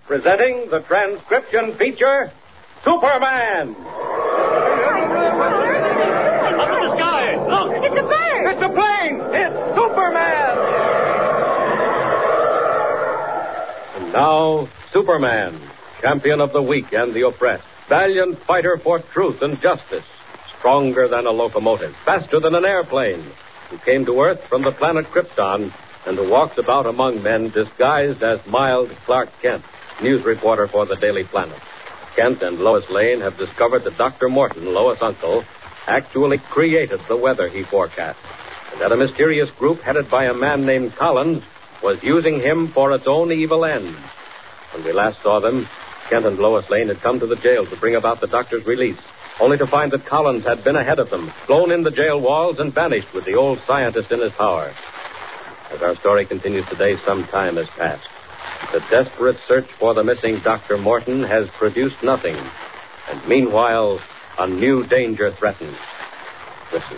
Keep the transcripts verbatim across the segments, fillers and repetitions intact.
presenting the transcription feature, Superman. Up in the sky! Look! It's a bird! It's a plane! It's Superman! And now, Superman, champion of the weak and the oppressed, valiant fighter for truth and justice, stronger than a locomotive, faster than an airplane, who came to Earth from the planet Krypton and who walks about among men disguised as mild Clark Kent, news reporter for the Daily Planet. Kent and Lois Lane have discovered that Doctor Morton, Lois' uncle, actually created the weather he forecast, and that a mysterious group headed by a man named Collins was using him for its own evil ends. When we last saw them, Kent and Lois Lane had come to the jail to bring about the doctor's release, only to find that Collins had been ahead of them, flown in the jail walls, and vanished with the old scientist in his power. As our story continues today, some time has passed. The desperate search for the missing Doctor Morton has produced nothing. And meanwhile, a new danger threatens. Listen.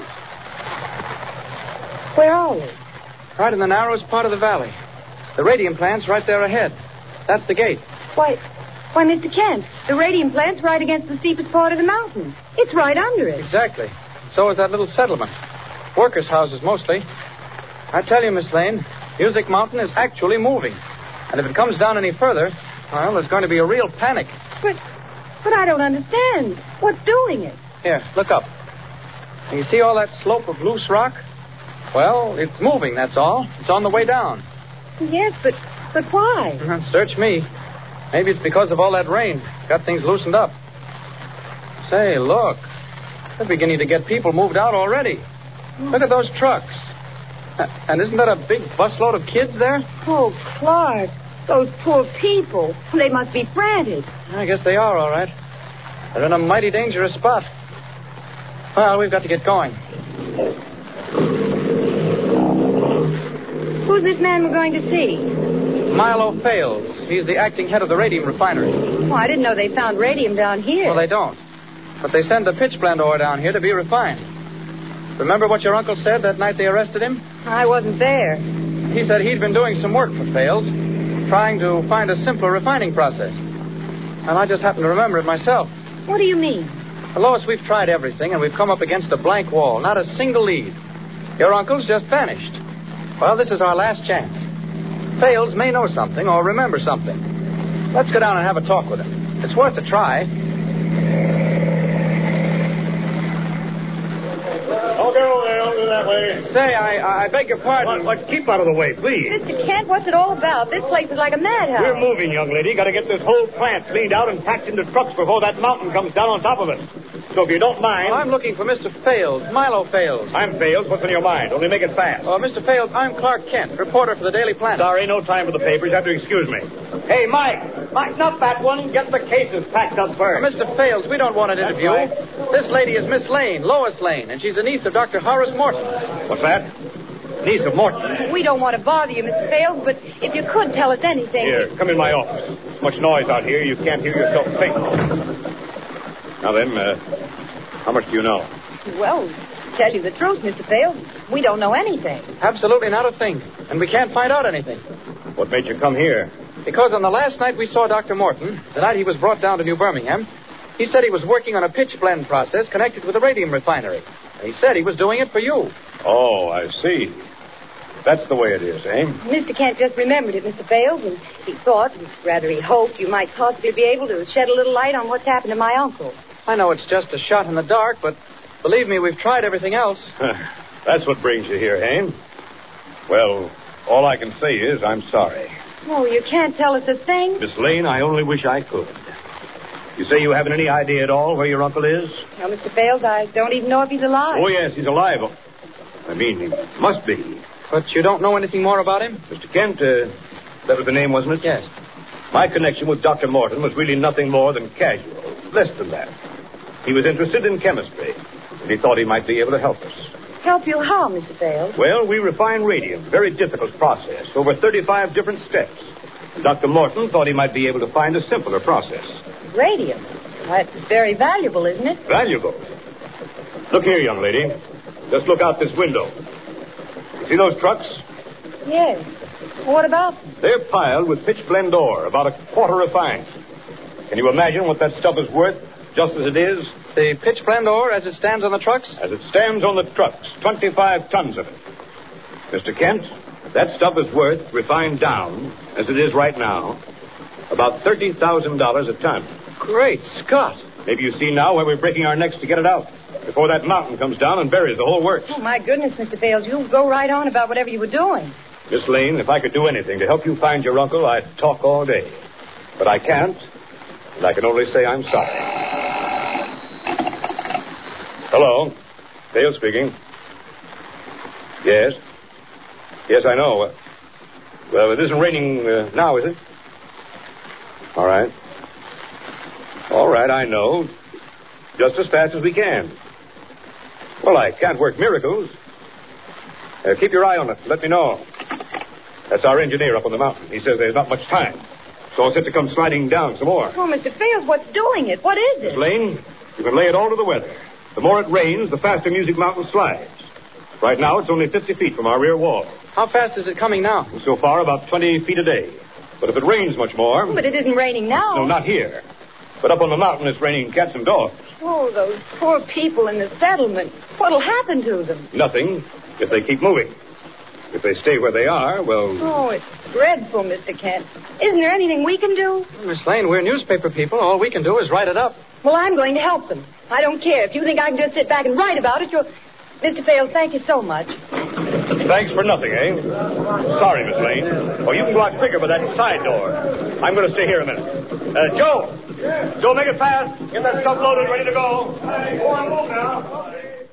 Where are we? Right in the narrowest part of the valley. The radium plant's right there ahead. That's the gate. Why, why, Mister Kent, the radium plant's right against the steepest part of the mountain. It's right under it. Exactly. So is that little settlement. Workers' houses, mostly. I tell you, Miss Lane, Music Mountain is actually moving. And if it comes down any further, well, there's going to be a real panic. But, but I don't understand. What's doing it? Here, look up. Can you see all that slope of loose rock? Well, it's moving, that's all. It's on the way down. Yes, but, but why? Uh, search me. Maybe it's because of all that rain. Got things loosened up. Say, look. They're beginning to get people moved out already. Look at those trucks. Uh, and isn't that a big busload of kids there? Oh, Clark, those poor people. They must be frantic. I guess they are, all right. They're in a mighty dangerous spot. Well, we've got to get going. Who's this man we're going to see? Milo Fales. He's the acting head of the radium refinery. Oh, I didn't know they found radium down here. Well, they don't. But they send the pitchblende ore down here to be refined. Remember what your uncle said that night they arrested him? I wasn't there. He said he'd been doing some work for Fales, trying to find a simpler refining process. And I just happened to remember it myself. What do you mean? Well, Lois, we've tried everything, and we've come up against a blank wall. Not a single lead. Your uncle's just vanished. Well, this is our last chance. Fales may know something or remember something. Let's go down and have a talk with him. It's worth a try. Don't go there. Don't do that way. Say, I I beg your pardon. What, what? Keep out of the way, please. Mister Kent, what's it all about? This place is like a madhouse. We're moving, young lady. Got to get this whole plant cleaned out and packed into trucks before that mountain comes down on top of us. So if you don't mind... Well, I'm looking for Mister Fales, Milo Fales. I'm Fales. What's on your mind? Only make it fast. Oh, Mister Fales, I'm Clark Kent, reporter for the Daily Planet. Sorry, no time for the papers. You have to excuse me. Hey, Mike. Mike, not that one. Get the cases packed up first. Uh, Mister Fales, we don't want an interview. Right. This lady is Miss Lane, Lois Lane, and she's a niece of Doctor Horace Morton. What's that? Niece of Morton. We don't want to bother you, Mister Fales, but if you could tell us anything... Here, come in my office. There's much noise out here. You can't hear yourself think. Now then, uh, how much do you know? Well, to tell you the truth, Mister Fales, we don't know anything. Absolutely not a thing. And we can't find out anything. What made you come here? Because on the last night we saw Doctor Morton, the night he was brought down to New Birmingham, he said he was working on a pitch blend process connected with a radium refinery. And he said he was doing it for you. Oh, I see. That's the way it is, eh? Mister Kent just remembered it, Mister Fales, and he thought, rather he hoped, you might possibly be able to shed a little light on what's happened to my uncle. I know it's just a shot in the dark, but believe me, we've tried everything else. That's what brings you here, Haim. Well, all I can say is I'm sorry. Oh, you can't tell us a thing? Miss Lane, I only wish I could. You say you haven't any idea at all where your uncle is? No, Mister Fales, I don't even know if he's alive. Oh, yes, he's alive. I mean, he must be. But you don't know anything more about him? Mister Kent, uh, that was the name, wasn't it? Yes. My connection with Doctor Morton was really nothing more than casual. Less than that. He was interested in chemistry, and he thought he might be able to help us. Help you how, Mister Fales? Well, we refine radium. Very difficult process. Over thirty-five different steps. And Doctor Morton thought he might be able to find a simpler process. Radium? That's very valuable, isn't it? Valuable? Look here, young lady. Just look out this window. You see those trucks? Yes. What about them? They're piled with pitch blende ore, about a quarter refined. Can you imagine what that stuff is worth, just as it is? The pitch blende ore as it stands on the trucks? As it stands on the trucks, twenty-five tons of it. Mister Kent, that stuff is worth, refined down, as it is right now, about thirty thousand dollars a ton. Great Scott. Maybe you see now why we're breaking our necks to get it out, before that mountain comes down and buries the whole works. Oh, my goodness, Mister Bales, you go right on about whatever you were doing. Miss Lane, if I could do anything to help you find your uncle, I'd talk all day. But I can't, and I can only say I'm sorry. Hello. Dale speaking. Yes. Yes, I know. Uh, well, it isn't raining uh, now, is it? All right. All right, I know. Just as fast as we can. Well, I can't work miracles. Uh, keep your eye on it. Let me know. That's our engineer up on the mountain. He says there's not much time. So it's set to come sliding down some more. Oh, Mister Fales, what's doing it? What is it? Miss Lane, you can lay it all to the weather. The more it rains, the faster Music Mountain slides. Right now, it's only fifty feet from our rear wall. How fast is it coming now? So far, about twenty feet a day. But if it rains much more... Oh, but it isn't raining now. No, not here. But up on the mountain, it's raining cats and dogs. Oh, those poor people in the settlement. What'll happen to them? Nothing, if they keep moving. If they stay where they are, well... Oh, it's dreadful, Mister Kent. Isn't there anything we can do? Well, Miss Lane, we're newspaper people. All we can do is write it up. Well, I'm going to help them. I don't care. If you think I can just sit back and write about it, you'll... Mister Fales, thank you so much. Thanks for nothing, eh? Sorry, Miss Lane. Oh, you can go out quicker by that side door. I'm going to stay here a minute. Uh, Joe! Joe, make it fast. Get that stuff loaded, ready to go. Go on, move now.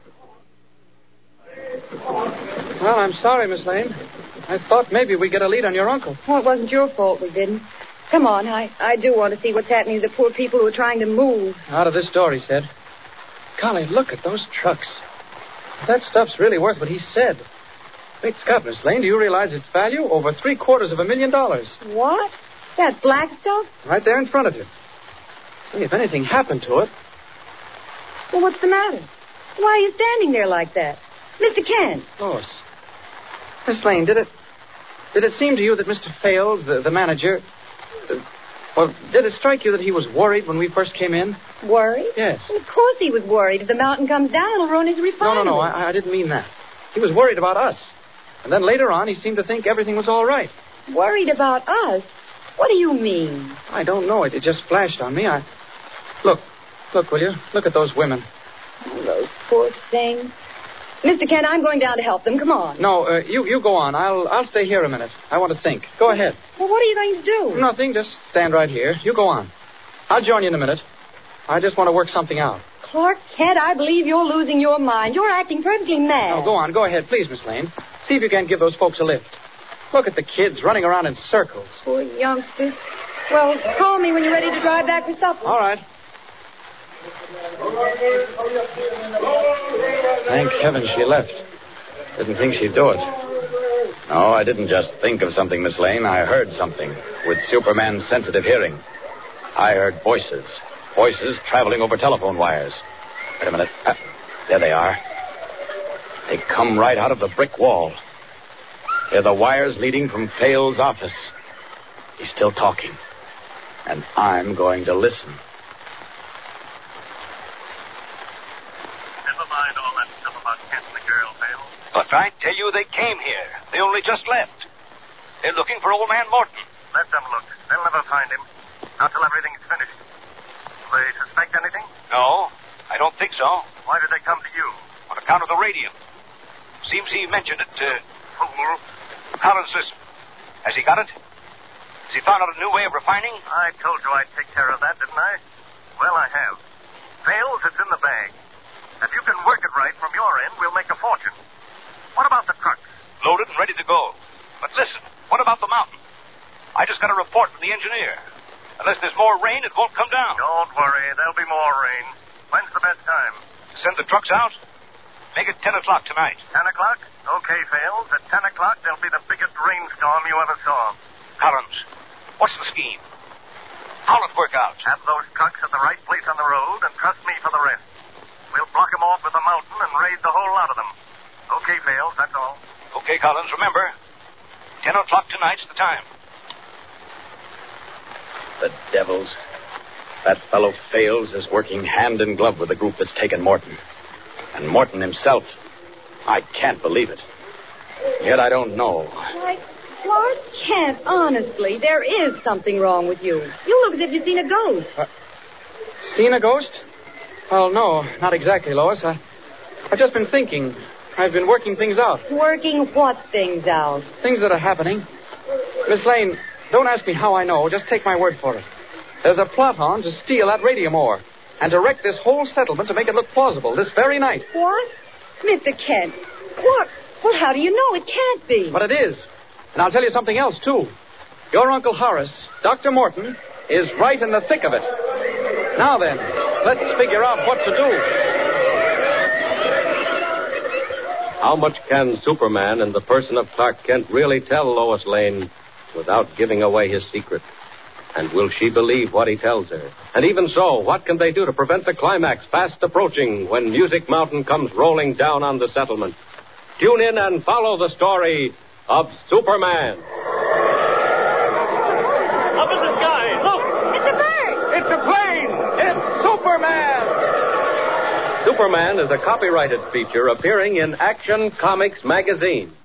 Well, I'm sorry, Miss Lane. I thought maybe we'd get a lead on your uncle. Well, it wasn't your fault we didn't. Come on, I, I do want to see what's happening to the poor people who are trying to move. Out of this door, he said. Golly, look at those trucks. That stuff's really worth what he said. Great Scott, Miss Lane, do you realize its value? Over three quarters of a million dollars. What? That black stuff? Right there in front of you. See, if anything happened to it... Well, what's the matter? Why are you standing there like that? Mister Kent. Lois. Miss Lane, did it... Did it seem to you that Mister Fales, the, the manager... Uh, well, did it strike you that he was worried when we first came in? Worried? Yes. Well, of course he was worried. If the mountain comes down, it'll ruin his refinery. No, no, no. I, I didn't mean that. He was worried about us. And then later on, he seemed to think everything was all right. Worried about us? What do you mean? I don't know. It, it just flashed on me. I... Look. Look, will you? Look at those women. Oh, those poor things. Mister Kent, I'm going down to help them. Come on. No, uh, you you go on. I'll I'll stay here a minute. I want to think. Go ahead. Well, what are you going to do? Nothing. Just stand right here. You go on. I'll join you in a minute. I just want to work something out. Clark Kent, I believe you're losing your mind. You're acting perfectly mad. No, go on. Go ahead, please, Miss Lane. See if you can give those folks a lift. Look at the kids running around in circles. Poor youngsters. Well, call me when you're ready to drive back for supper. All right. Thank heaven she left. Didn't think she'd do it. No, I didn't just think of something, Miss Lane. I heard something with Superman's sensitive hearing. I heard voices. Voices traveling over telephone wires. Wait a minute. Uh, there they are. They come right out of the brick wall. They're the wires leading from Fales' office. He's still talking. And I'm going to listen. Never mind all that stuff about catching the girl, Fales. But I tell you, they came here. They only just left. They're looking for old man Morton. Let them look. They'll never find him. Not till everything's finished. Do they suspect anything? No, I don't think so. Why did they come to you? On account of the radium. Seems he mentioned it to... Fool. Collins, listen. Has he got it? Has he found out a new way of refining? I told you I'd take care of that, didn't I? Well, I have. Fales, it's in the bag. If you can work it right from your end, we'll make a fortune. What about the trucks? Loaded and ready to go. But listen, what about the mountain? I just got a report from the engineer. Unless there's more rain, it won't come down. Don't worry. There'll be more rain. When's the best time? Send the trucks out? Make it ten o'clock tonight. Ten o'clock? Okay, Fales. At ten o'clock, there'll be the biggest rainstorm you ever saw. Collins, what's the scheme? How'll it work out? Have those trucks at the right place on the road, and trust me for the rest. We'll block them off with the mountain and raid the whole lot of them. Okay, Fales, that's all. Okay, Collins, remember, Ten o'clock tonight's the time. The devils. That fellow Fales is working hand in glove with the group that's taken Morton. And Morton himself. I can't believe it. Yet I don't know. Why, Clark Kent, honestly, there is something wrong with you. You look as if you'd seen a ghost. Uh, seen a ghost? Well, no, not exactly, Lois. I, I've just been thinking. I've been working things out. Working what things out? Things that are happening. Miss Lane, don't ask me how I know. Just take my word for it. There's a plot on to steal that radium ore and to wreck this whole settlement to make it look plausible this very night. What? Mister Kent, what? Well, how do you know? It can't be. But it is. And I'll tell you something else, too. Your Uncle Horace, Doctor Morton, is right in the thick of it. Now then, let's figure out what to do. How much can Superman in the person of Clark Kent really tell Lois Lane without giving away his secret? And will she believe what he tells her? And even so, what can they do to prevent the climax fast approaching when Music Mountain comes rolling down on the settlement? Tune in and follow the story of Superman. Up in the sky, look! It's a bird! It's a plane! It's Superman! Superman is a copyrighted feature appearing in Action Comics magazine.